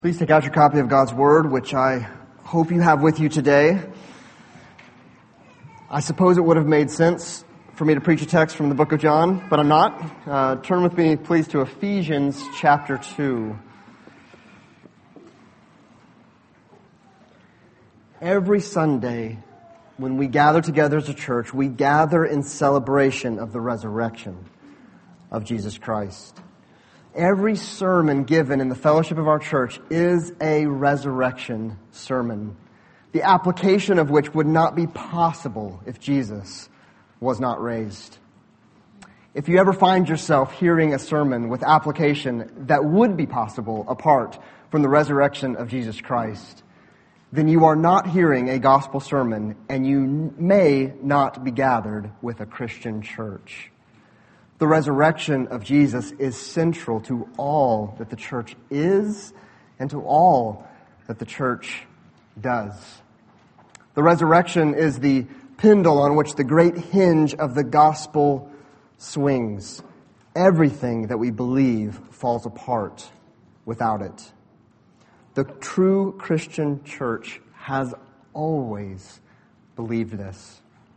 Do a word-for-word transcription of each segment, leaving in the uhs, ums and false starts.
Please take out your copy of God's Word, which I hope you have with you today. I suppose it would have made sense for me to preach a text from the book of John, but I'm not. Uh, turn with me, please, to Ephesians chapter two. Every Sunday, when we gather together as a church, we gather in celebration of the resurrection of Jesus Christ. Every sermon given in the fellowship of our church is a resurrection sermon, the application of which would not be possible if Jesus was not raised. If you ever find yourself hearing a sermon with application that would be possible apart from the resurrection of Jesus Christ, then you are not hearing a gospel sermon, and you may not be gathered with a Christian church. The resurrection of Jesus is central to all that the church is and to all that the church does. The resurrection is the pendule on which the great hinge of the gospel swings. Everything that we believe falls apart without it. The true Christian church has always believed this.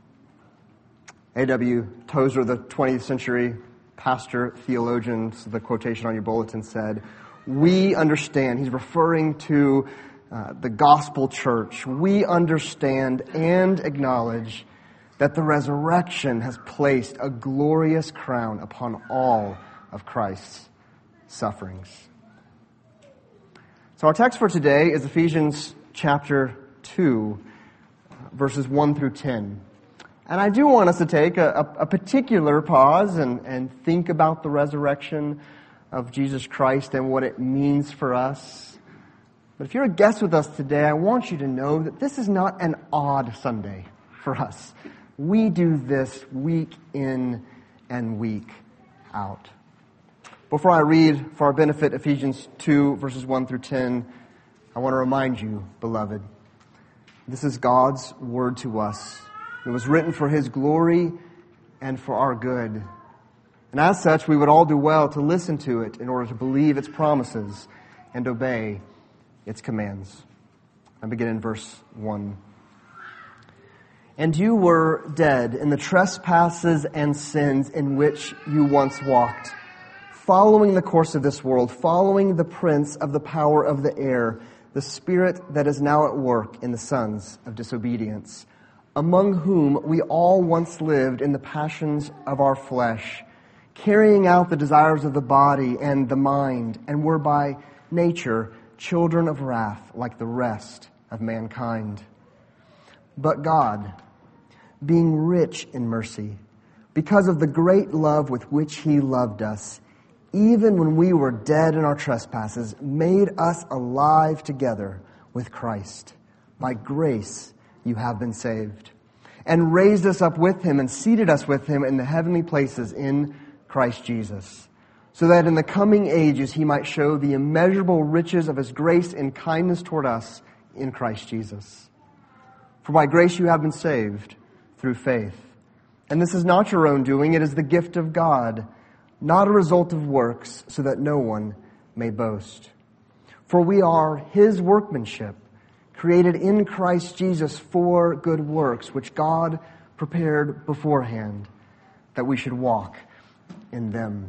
A W Tozer, the twentieth century pastor, theologian, the quotation on your bulletin said, "We understand," he's referring to uh, the gospel church, "we understand and acknowledge that the resurrection has placed a glorious crown upon all of Christ's sufferings." So our text for today is Ephesians chapter two, verses one through ten. And I do want us to take a, a, a particular pause and, and think about the resurrection of Jesus Christ and what it means for us. But if you're a guest with us today, I want you to know that this is not an odd Sunday for us. We do this week in and week out. Before I read for our benefit Ephesians two, verses one through ten, I want to remind you, beloved, this is God's word to us. It was written for His glory and for our good. And as such, we would all do well to listen to it in order to believe its promises and obey its commands. I begin in verse one. "And you were dead in the trespasses and sins in which you once walked, following the course of this world, following the prince of the power of the air, the spirit that is now at work in the sons of disobedience, among whom we all once lived in the passions of our flesh, carrying out the desires of the body and the mind, and were by nature children of wrath like the rest of mankind. But God, being rich in mercy, because of the great love with which He loved us, even when we were dead in our trespasses, made us alive together with Christ. By grace you have been saved, and raised us up with Him and seated us with Him in the heavenly places in Christ Jesus, so that in the coming ages He might show the immeasurable riches of His grace and kindness toward us in Christ Jesus. For by grace you have been saved through faith. And this is not your own doing, it is the gift of God, not a result of works, so that no one may boast. For we are His workmanship, created in Christ Jesus for good works, which God prepared beforehand, that we should walk in them."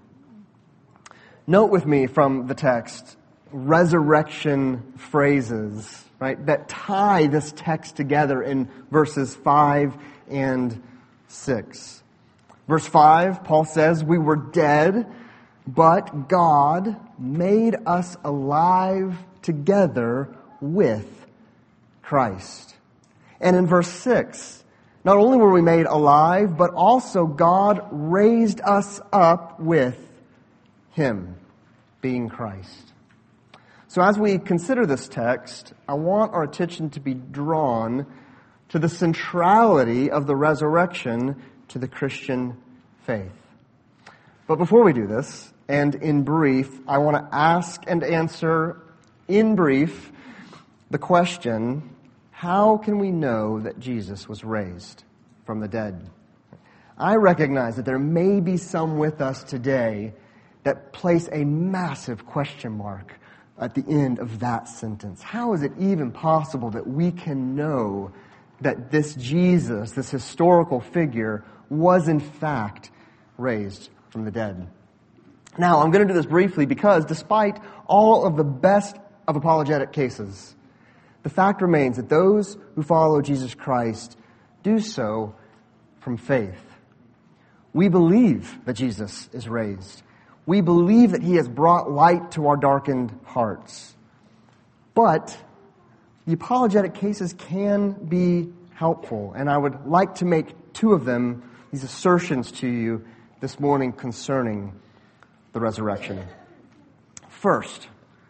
Note with me from the text resurrection phrases, right, that tie this text together in verses five and six. Verse five, Paul says, "We were dead, but God made us alive together with Christ." And in verse six, not only were we made alive, but also God raised us up with Him, being Christ. So as we consider this text, I want our attention to be drawn to the centrality of the resurrection to the Christian faith. But before we do this, and in brief, I want to ask and answer in brief the question, how can we know that Jesus was raised from the dead? I recognize that there may be some with us today that place a massive question mark at the end of that sentence. How is it even possible that we can know that this Jesus, this historical figure, was in fact raised from the dead? Now, I'm going to do this briefly because despite all of the best of apologetic cases, the fact remains that those who follow Jesus Christ do so from faith. We believe that Jesus is raised. We believe that He has brought light to our darkened hearts. But the apologetic cases can be helpful, and I would like to make two of them, these assertions to you this morning concerning the resurrection. First,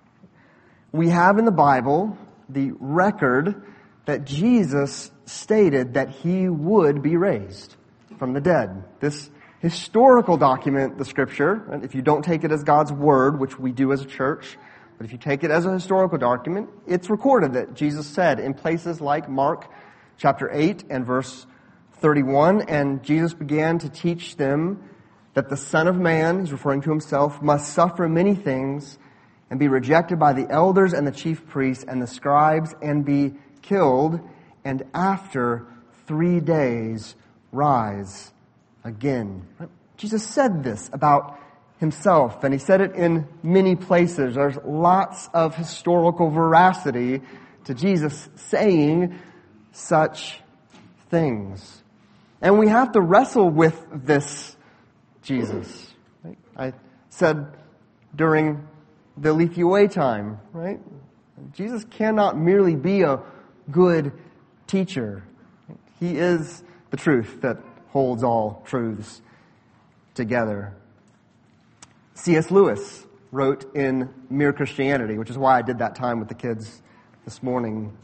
we have in the Bible the record that Jesus stated that He would be raised from the dead. This historical document, the Scripture, and if you don't take it as God's Word, which we do as a church, but if you take it as a historical document, it's recorded that Jesus said in places like Mark chapter eight and verse thirty-one, and Jesus began to teach them that the Son of Man, He's referring to Himself, must suffer many things and be rejected by the elders and the chief priests and the scribes and be killed, and after three days rise again. Jesus said this about Himself, and He said it in many places. There's lots of historical veracity to Jesus saying such things. And we have to wrestle with this Jesus. Right? I said during the Lethioi time, right? Jesus cannot merely be a good teacher. He is the truth that holds all truths together. C S Lewis wrote in Mere Christianity, which is why I did that time with the kids this morning.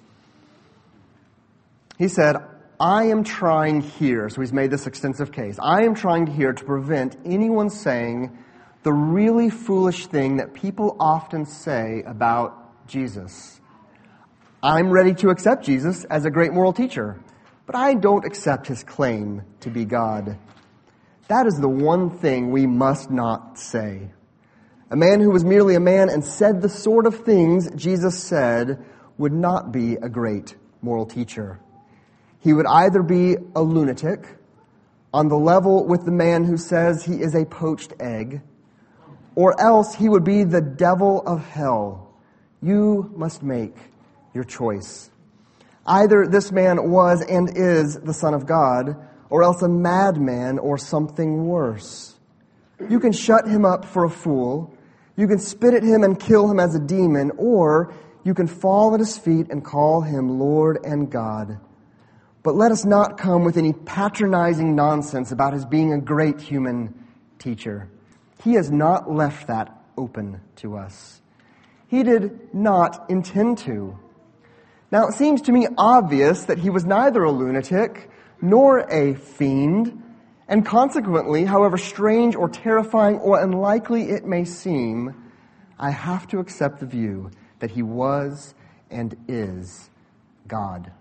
He said, I am trying here, so he's made this extensive case, I am trying here to prevent anyone saying the really foolish thing that people often say about Jesus. I'm ready to accept Jesus as a great moral teacher, but I don't accept His claim to be God. That is the one thing we must not say. A man who was merely a man and said the sort of things Jesus said would not be a great moral teacher. He would either be a lunatic, on the level with the man who says he is a poached egg, or else he would be the devil of hell. You must make your choice. Either this man was and is the Son of God, or else a madman or something worse. You can shut Him up for a fool, you can spit at Him and kill Him as a demon, or you can fall at His feet and call Him Lord and God. But let us not come with any patronizing nonsense about His being a great human teacher. He has not left that open to us. He did not intend to. Now, it seems to me obvious that He was neither a lunatic nor a fiend, and consequently, however strange or terrifying or unlikely it may seem, I have to accept the view that He was and is God.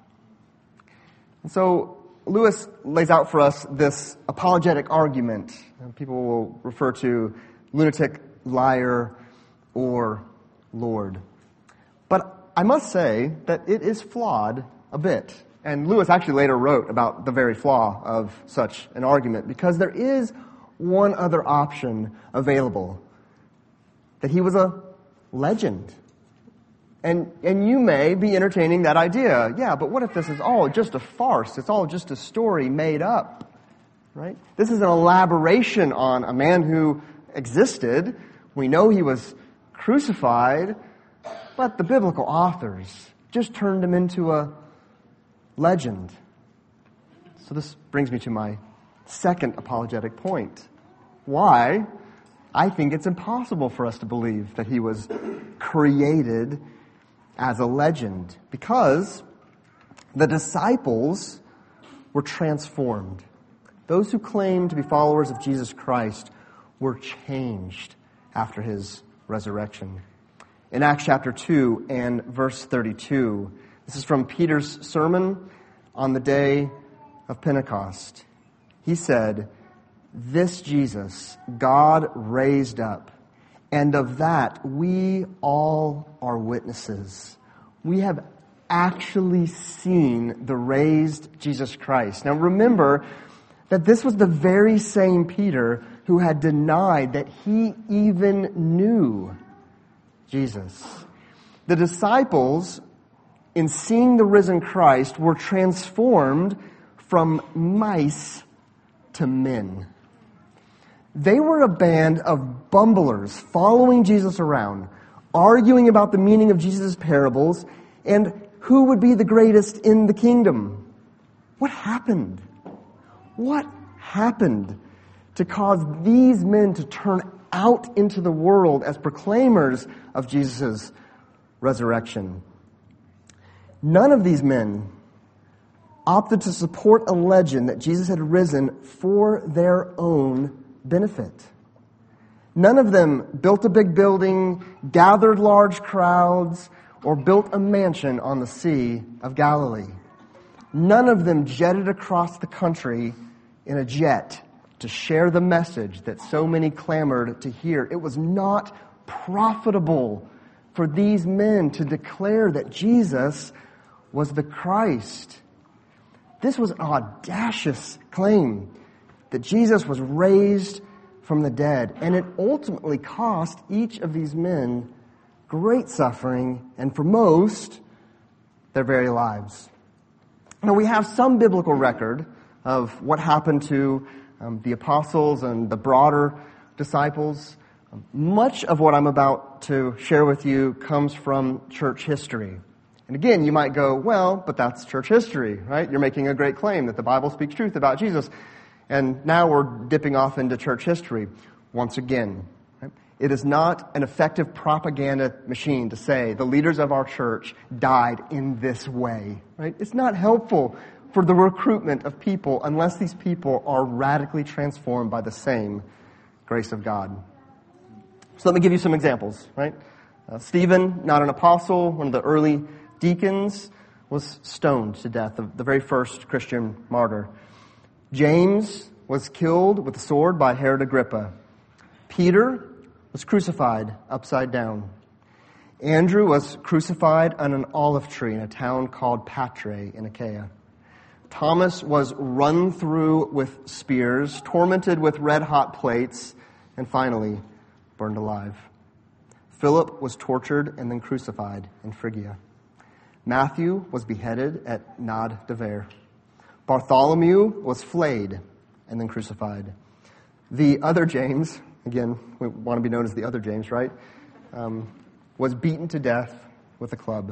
And so Lewis lays out for us this apologetic argument. People will refer to lunatic, liar, or Lord. But I must say that it is flawed a bit. And Lewis actually later wrote about the very flaw of such an argument, because there is one other option available. That he was a legend. And and you may be entertaining that idea. Yeah, but what if this is all just a farce? It's all just a story made up, right? This is an elaboration on a man who existed. We know he was crucified, but the biblical authors just turned him into a legend. So this brings me to my second apologetic point. Why? I think it's impossible for us to believe that he was created as a legend, because the disciples were transformed. Those who claimed to be followers of Jesus Christ were changed after His resurrection. In Acts chapter two and verse thirty-two, this is from Peter's sermon on the day of Pentecost. He said, "This Jesus God raised up, And of that, we all are witnesses. We have actually seen the raised Jesus Christ. Now remember that this was the very same Peter who had denied that he even knew Jesus. The disciples, in seeing the risen Christ, were transformed from mice to men. They were a band of bumblers following Jesus around, arguing about the meaning of Jesus' parables and who would be the greatest in the kingdom. What happened? What happened to cause these men to turn out into the world as proclaimers of Jesus' resurrection? None of these men opted to support a legend that Jesus had risen for their own benefit. None of them built a big building, gathered large crowds, or built a mansion on the Sea of Galilee. None of them jetted across the country in a jet to share the message that so many clamored to hear. It was not profitable for these men to declare that Jesus was the Christ. This was an audacious claim that Jesus was raised from the dead, and it ultimately cost each of these men great suffering, and for most, their very lives. Now, we have some biblical record of what happened to um, the apostles and the broader disciples. Um, much of what I'm about to share with you comes from church history. And again, you might go, well, but that's church history, right? You're making a great claim that the Bible speaks truth about Jesus. And now we're dipping off into church history once again. Right? It is not an effective propaganda machine to say the leaders of our church died in this way. Right? It's not helpful for the recruitment of people unless these people are radically transformed by the same grace of God. So let me give you some examples. Right? Uh, Stephen, not an apostle, one of the early deacons, was stoned to death, the, the very first Christian martyr. James was killed with a sword by Herod Agrippa. Peter was crucified upside down. Andrew was crucified on an olive tree in a town called Patre in Achaia. Thomas was run through with spears, tormented with red-hot plates, and finally burned alive. Philip was tortured and then crucified in Phrygia. Matthew was beheaded at Nad Dever. Bartholomew was flayed and then crucified. The other James, again, we want to be known as the other James, right? Um, was beaten to death with a club.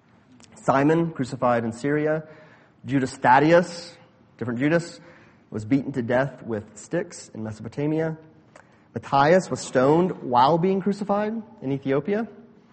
Simon, crucified in Syria. Judas Thaddeus, different Judas, was beaten to death with sticks in Mesopotamia. Matthias was stoned while being crucified in Ethiopia.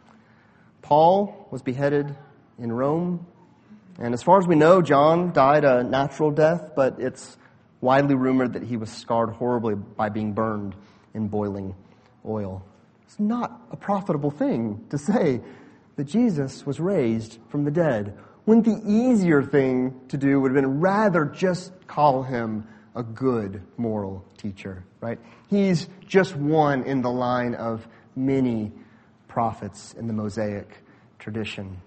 Paul was beheaded in Rome. And as far as we know, John died a natural death, but it's widely rumored that he was scarred horribly by being burned in boiling oil. It's not a profitable thing to say that Jesus was raised from the dead. Wouldn't the easier thing to do would have been rather just call him a good moral teacher, right? He's just one in the line of many prophets in the Mosaic tradition.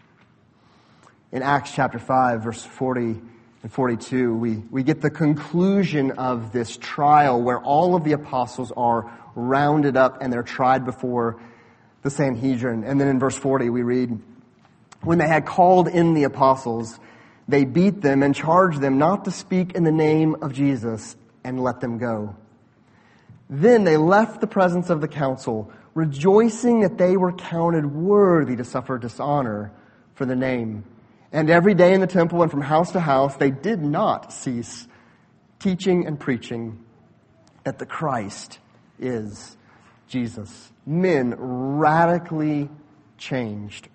In Acts chapter five, verse forty and forty-two, we, we get the conclusion of this trial where all of the apostles are rounded up and they're tried before the Sanhedrin. And then in verse forty we read, when they had called in the apostles, they beat them and charged them not to speak in the name of Jesus and let them go. Then they left the presence of the council, rejoicing that they were counted worthy to suffer dishonor for the name. And every day in the temple and from house to house, they did not cease teaching and preaching that the Christ is Jesus. Men radically changed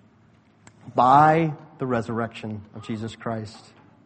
by the resurrection of Jesus Christ.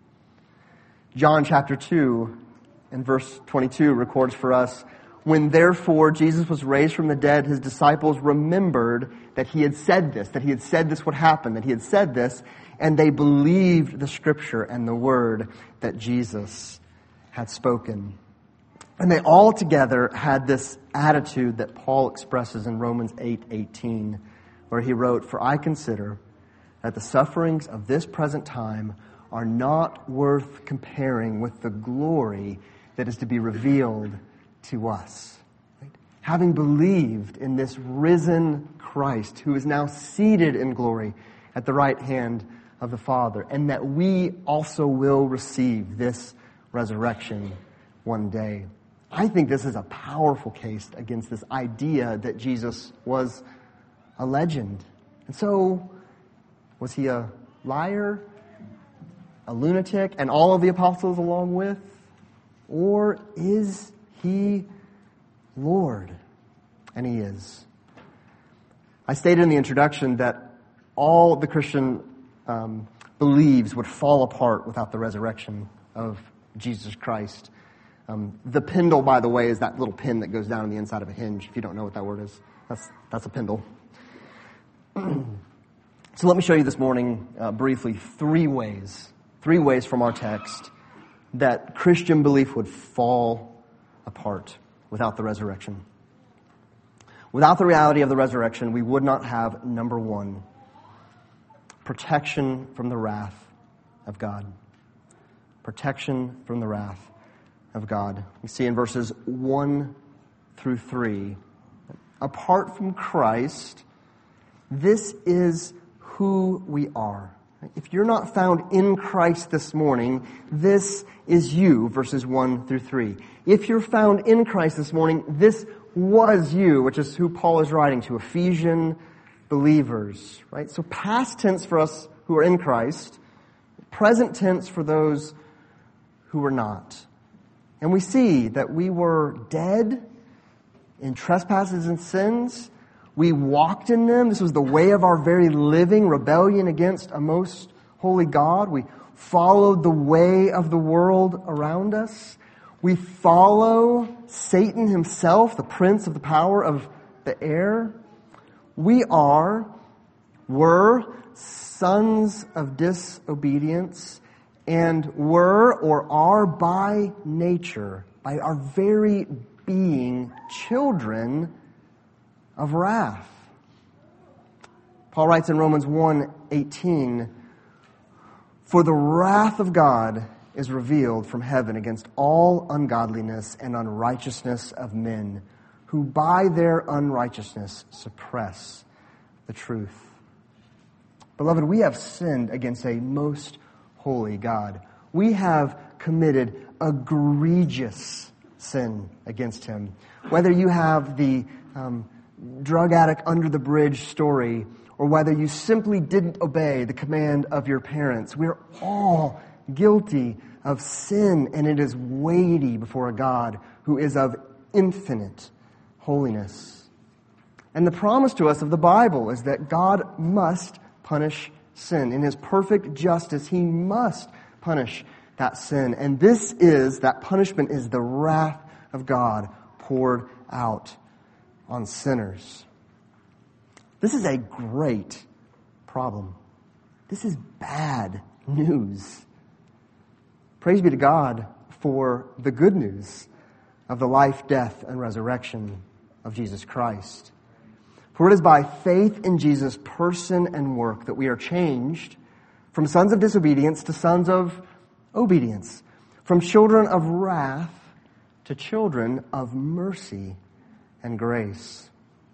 John chapter two and verse twenty-two records for us, when therefore Jesus was raised from the dead, his disciples remembered that he had said this, that he had said this would happen, that he had said this, and they believed the scripture and the word that Jesus had spoken. And they all together had this attitude that Paul expresses in Romans eight eighteen, where he wrote, "For I consider that the sufferings of this present time are not worth comparing with the glory that is to be revealed to us." Right? Having believed in this risen Christ, who is now seated in glory at the right hand of the Father, and that we also will receive this resurrection one day. I think this is a powerful case against this idea that Jesus was a legend. And so, was he a liar, a lunatic, and all of the apostles along with? Or is he Lord? And he is. I stated in the introduction that all the Christian um, believes would fall apart without the resurrection of Jesus Christ. Um, the pindle, by the way, is that little pin that goes down on the inside of a hinge. If you don't know what that word is, that's that's a pindle. So let me show you this morning, uh, briefly, three ways, three ways from our text that Christian belief would fall apart without the resurrection. Without the reality of the resurrection, we would not have, number one, protection from the wrath of God. Protection from the wrath of God. We see in verses one through three, apart from Christ, this is who we are. If you're not found in Christ this morning, this is you, verses one through three. If you're found in Christ this morning, this was you, which is who Paul is writing to, Ephesian believers, right? So past tense for us who are in Christ, present tense for those who were not. And we see that we were dead in trespasses and sins. We walked in them. This was the way of our very living, rebellion against a most holy God. We followed the way of the world around us. We follow Satan himself, the prince of the power of the air. We are, were sons of disobedience, and were or are by nature, by our very being, children of wrath. Paul writes in Romans one eighteen, "For the wrath of God is revealed from heaven against all ungodliness and unrighteousness of men, who by their unrighteousness suppress the truth." Beloved, we have sinned against a most holy God. We have committed egregious sin against Him. Whether you have the um, drug addict under the bridge story, or whether you simply didn't obey the command of your parents, we're all guilty of sin, and it is weighty before a God who is of infinite holiness. And the promise to us of the Bible is that God must punish sin. In His perfect justice, He must punish that sin. And this is, that punishment is the wrath of God poured out on sinners. This is a great problem. This is bad news. Praise be to God for the good news of the life, death, and resurrection of Jesus Christ. For it is by faith in Jesus' person and work that we are changed from sons of disobedience to sons of obedience, from children of wrath to children of mercy and grace.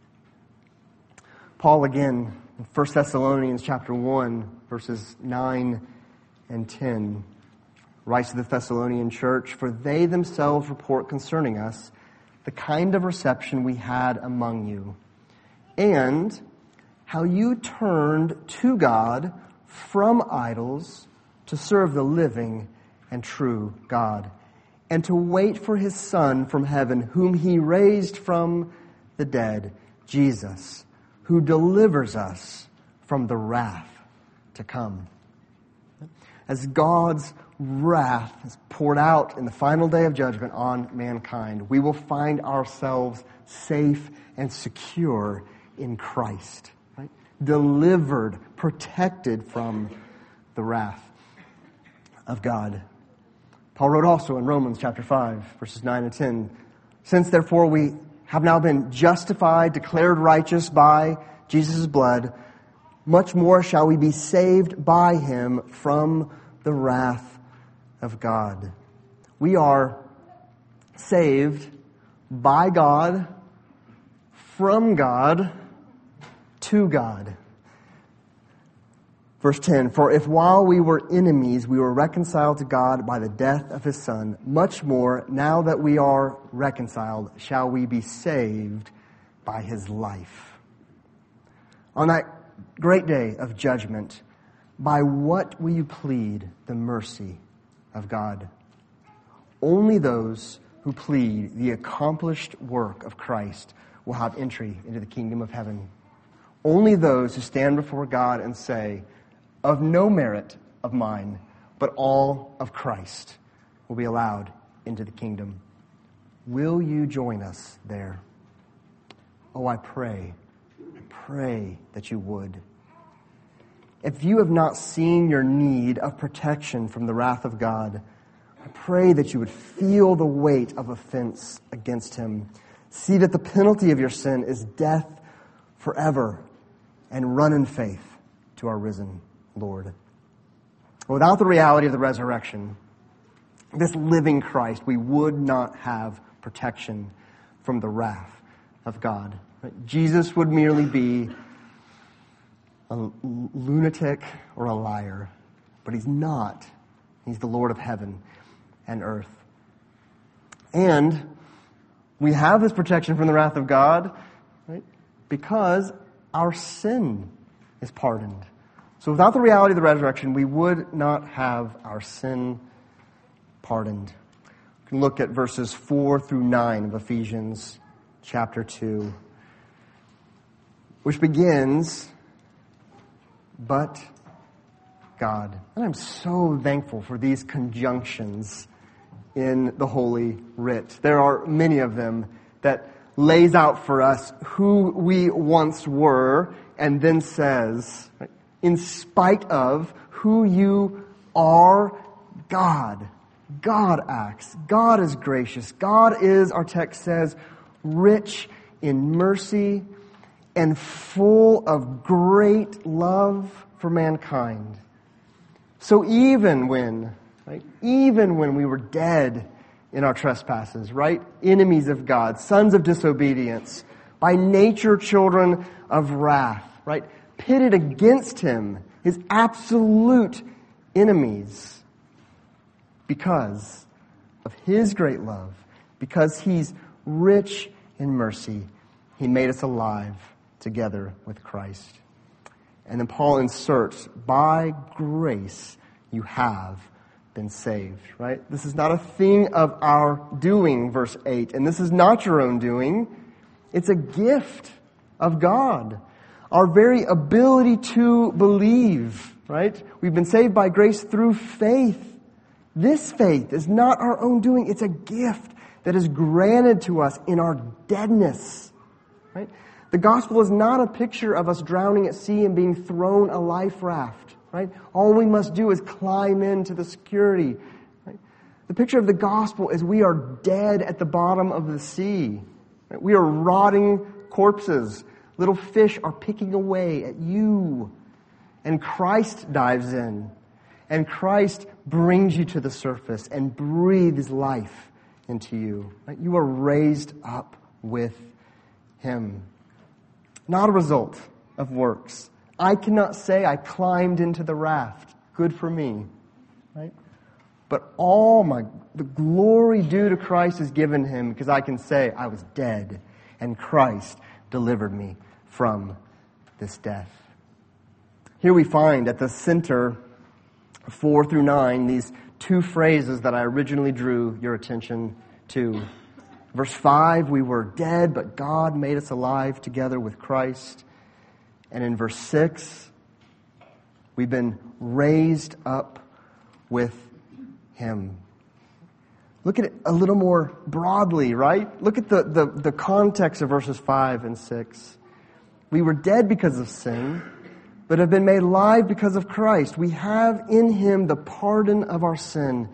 Paul again, in First Thessalonians chapter one, verses nine and ten, writes to the Thessalonian church, "For they themselves report concerning us the kind of reception we had among you, and how you turned to God from idols to serve the living and true God, and to wait for His Son from heaven, whom He raised from the dead, Jesus, who delivers us from the wrath to come." As God's wrath is poured out in the final day of judgment on mankind, we will find ourselves safe and secure in Christ, right? Delivered, protected from the wrath of God. Paul wrote also in Romans chapter five, verses nine and ten, "Since therefore we have now been justified, declared righteous by Jesus' blood, much more shall we be saved by him from the wrath of God." We are saved by God, from God, to God. Verse ten, "For if while we were enemies, we were reconciled to God by the death of his Son, much more, now that we are reconciled, shall we be saved by his life." On that great day of judgment, by what will you plead the mercy of God? Only those who plead the accomplished work of Christ will have entry into the kingdom of heaven. Only those who stand before God and say, "Of no merit of mine, but all of Christ," will be allowed into the kingdom. Will you join us there? Oh, I pray, I pray that you would. If you have not seen your need of protection from the wrath of God, I pray that you would feel the weight of offense against him. See that the penalty of your sin is death forever, and run in faith to our risen Lord. Without the reality of the resurrection, this living Christ, we would not have protection from the wrath of God. Jesus would merely be a lunatic or a liar, but he's not. He's the Lord of heaven and earth. And we have this protection from the wrath of God, right, because our sin is pardoned. So without the reality of the resurrection, we would not have our sin pardoned. We can look at verses four through nine of Ephesians chapter two, which begins, "But God." And I'm so thankful for these conjunctions in the Holy Writ. There are many of them that lays out for us who we once were and then says, right, in spite of who you are, God. God acts. God is gracious. God is, our text says, rich in mercy and full of great love for mankind. So even when, right, even when we were dead in our trespasses, right, enemies of God, sons of disobedience, by nature children of wrath, right, pitted against him, his absolute enemies, because of his great love, because he's rich in mercy, he made us alive together with Christ. And then Paul inserts, "By grace you have been saved," right? This is not a thing of our doing, verse eight. And this is not your own doing. It's a gift of God. Our very ability to believe, right? We've been saved by grace through faith. This faith is not our own doing. It's a gift that is granted to us in our deadness, right? The gospel is not a picture of us drowning at sea and being thrown a life raft, right? All we must do is climb into the security, right? The picture of the gospel is we are dead at the bottom of the sea, right? We are rotting corpses. Little fish are picking away at you. And Christ dives in. And Christ brings you to the surface and breathes life into you. Right? You are raised up with him. Not a result of works. I cannot say I climbed into the raft. Good for me. Right? But all my, the glory due to Christ is given him because I can say I was dead and Christ delivered me from this death. Here we find at the center, four through nine, these two phrases that I originally drew your attention to. Verse five, we were dead, but God made us alive together with Christ. And in verse six, we've been raised up with him. Look at it a little more broadly, right? Look at the, the, the context of verses five and six. We were dead because of sin, but have been made alive because of Christ. We have in him the pardon of our sin,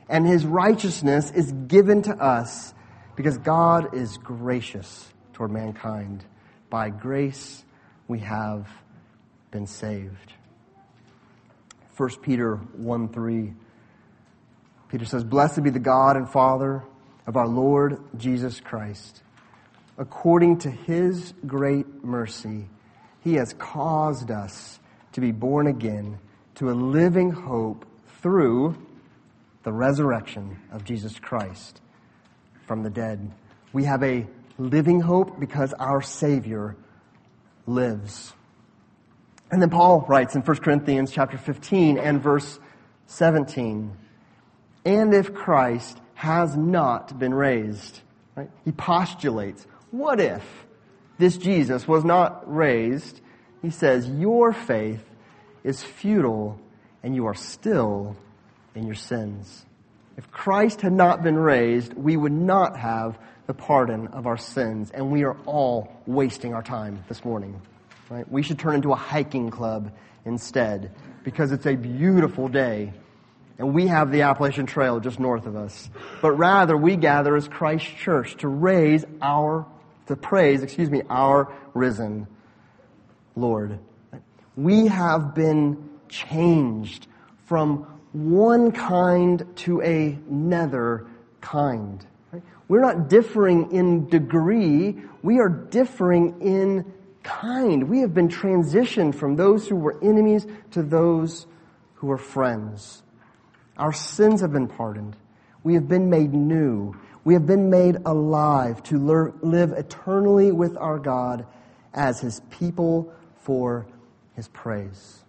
And His righteousness is given to us because God is gracious toward mankind. By grace we have been saved. First Peter one three. Peter says, "Blessed be the God and Father of our Lord Jesus Christ. According to His great mercy, He has caused us to be born again to a living hope through the resurrection of Jesus Christ from the dead." We have a living hope because our Savior lives. And then Paul writes in First Corinthians chapter fifteen and verse seventeen, "And if Christ has not been raised," right? He postulates, what if this Jesus was not raised? He says, "Your faith is futile and you are still in your sins." If Christ had not been raised, we would not have the pardon of our sins, and we are all wasting our time this morning. Right? We should turn into a hiking club instead, because it's a beautiful day, and we have the Appalachian Trail just north of us. But rather, we gather as Christ Church to raise our, to praise, excuse me, our risen Lord. We have been changed from one kind to another kind. Right? We're not differing in degree. We are differing in kind. We have been transitioned from those who were enemies to those who are friends. Our sins have been pardoned. We have been made new. We have been made alive to lear- live eternally with our God as His people for His praise.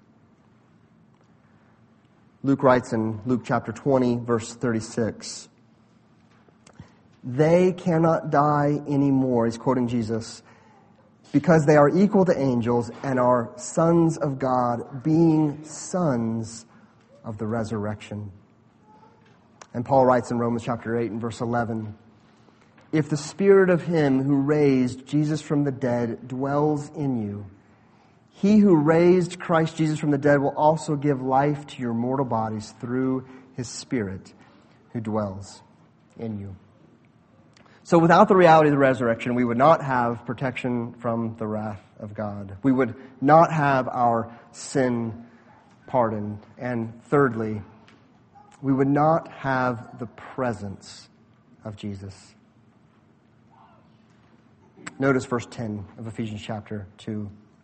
Luke writes in Luke chapter twenty, verse thirty-six, "They cannot die anymore," he's quoting Jesus, "because they are equal to angels and are sons of God, being sons of the resurrection." And Paul writes in Romans chapter eight and verse eleven, "If the Spirit of Him who raised Jesus from the dead dwells in you, He who raised Christ Jesus from the dead will also give life to your mortal bodies through His Spirit who dwells in you." So without the reality of the resurrection, we would not have protection from the wrath of God. We would not have our sin pardoned. And thirdly, we would not have the presence of Jesus. Notice verse ten of Ephesians chapter two.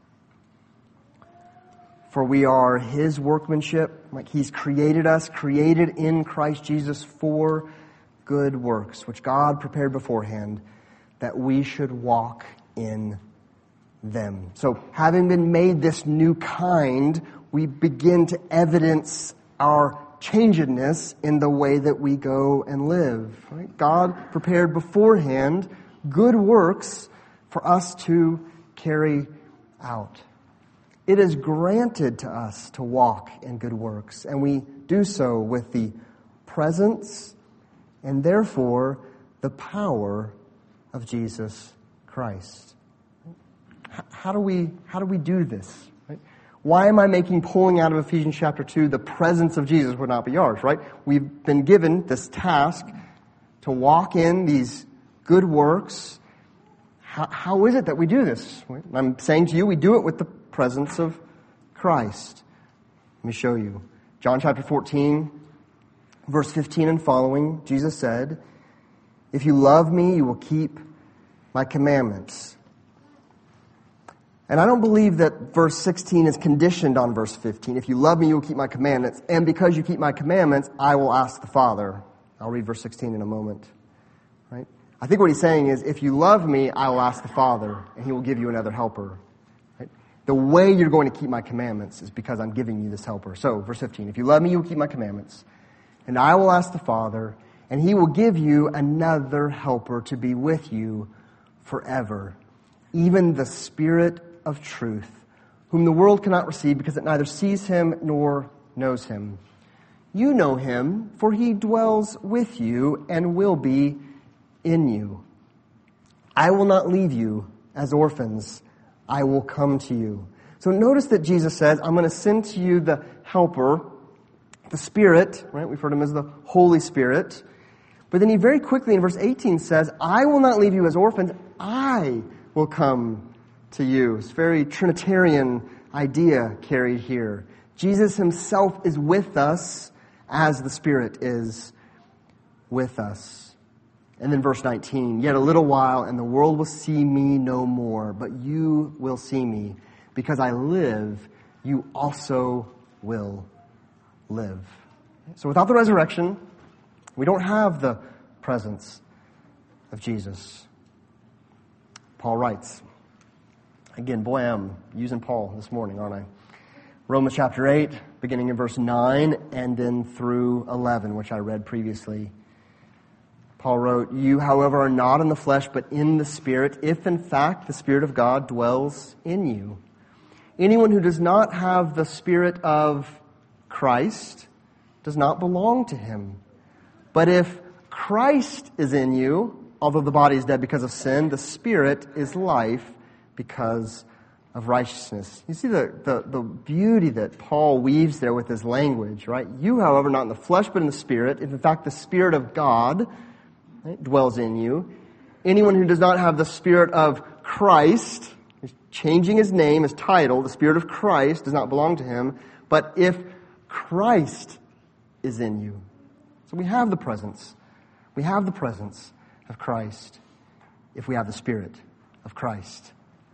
"For we are His workmanship," like He's created us, created in Christ Jesus for good works, which God prepared beforehand, that we should walk in them. So, having been made this new kind, we begin to evidence our changedness in the way that we go and live. Right? God prepared beforehand good works for us to carry out. It is granted to us to walk in good works, and we do so with the presence and therefore the power of Jesus Christ. How do we, how do we do this? Right? Why am I making pulling out of Ephesians chapter two the presence of Jesus would not be ours, right? We've been given this task to walk in these good works. How, how is it that we do this? I'm saying to you, we do it with the presence of Christ. Let me show you. John chapter fourteen, verse fifteen and following, Jesus said, "If you love me, you will keep my commandments." And I don't believe that verse sixteen is conditioned on verse fifteen. "If you love me, you will keep my commandments. And because you keep my commandments, I will ask the Father." I'll read verse sixteen in a moment. Right? I think what he's saying is, if you love me, I will ask the Father, and He will give you another helper. Right? The way you're going to keep my commandments is because I'm giving you this helper. So, verse fifteen, "If you love me, you will keep my commandments. And I will ask the Father, and He will give you another helper to be with you forever, even the Spirit of truth, whom the world cannot receive because it neither sees Him nor knows Him. You know Him, for He dwells with you and will be in you. I will not leave you as orphans. I will come to you." So notice that Jesus says, "I'm going to send to you the helper, The Spirit, right? We've heard him as the Holy Spirit. But then he very quickly in verse eighteen says, I will not leave you as orphans. I will come to you. It's a very Trinitarian idea carried here. Jesus himself is with us as the Spirit is with us. And then verse nineteen, yet a little while and the world will see me no more, but you will see me. Because I live, you also will live. So without the resurrection, we don't have the presence of Jesus. Paul writes, again, boy, I'm using Paul this morning, aren't I? Romans chapter eight, beginning in verse nine, and then through eleven, which I read previously. Paul wrote, you, however, are not in the flesh, but in the Spirit, if in fact the Spirit of God dwells in you. Anyone who does not have the Spirit of Christ does not belong to him. But if Christ is in you, although the body is dead because of sin, the Spirit is life because of righteousness. You see the, the, the beauty that Paul weaves there with his language, right? You, however, not in the flesh, but in the Spirit, if in fact the Spirit of God, right, dwells in you. Anyone who does not have the Spirit of Christ, is changing his name, his title, the Spirit of Christ does not belong to him. But if Christ is in you. So we have the presence. We have the presence of Christ if we have the Spirit of Christ.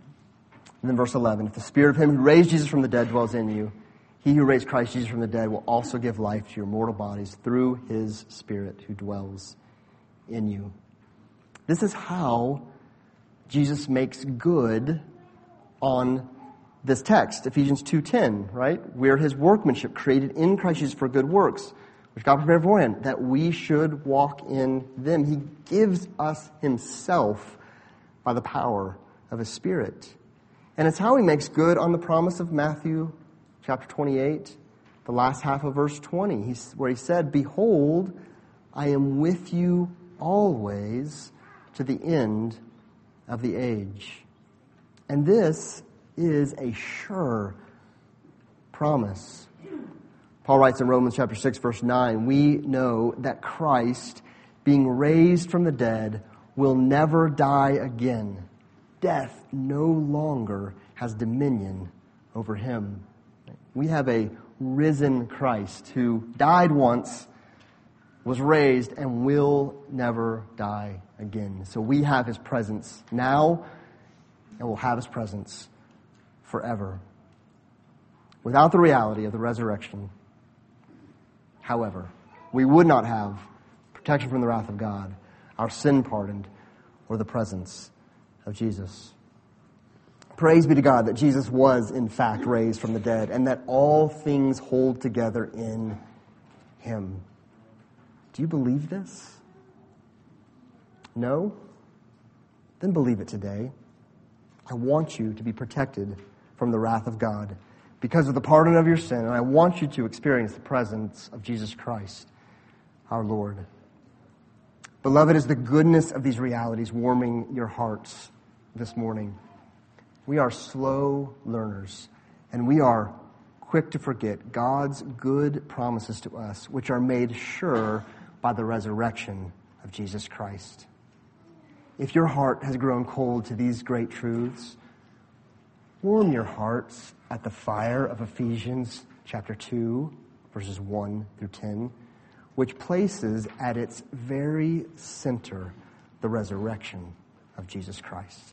And then verse eleven, if the Spirit of him who raised Jesus from the dead dwells in you, he who raised Christ Jesus from the dead will also give life to your mortal bodies through his Spirit who dwells in you. This is how Jesus makes good on this text, Ephesians two ten, right? We're his workmanship, created in Christ Jesus for good works, which God prepared beforehand, that we should walk in them. He gives us himself by the power of his Spirit. And it's how he makes good on the promise of Matthew chapter twenty-eight, the last half of verse twenty, he's, where he said, behold, I am with you always to the end of the age. And this is a sure promise. Paul writes in Romans chapter six, verse nine, we know that Christ, being raised from the dead, will never die again. Death no longer has dominion over him. We have a risen Christ who died once, was raised, and will never die again. So we have his presence now, and we'll have his presence forever. Without the reality of the resurrection, however, we would not have protection from the wrath of God, our sin pardoned, or the presence of Jesus. Praise be to God that Jesus was in fact raised from the dead and that all things hold together in him. Do you believe this? No? Then believe it today. I want you to be protected from the wrath of God because of the pardon of your sin, and I want you to experience the presence of Jesus Christ, our Lord. Beloved, is the goodness of these realities warming your hearts this morning? We are slow learners, and we are quick to forget God's good promises to us, which are made sure by the resurrection of Jesus Christ. If your heart has grown cold to these great truths, warm your hearts at the fire of Ephesians chapter two, verses one through ten, which places at its very center the resurrection of Jesus Christ.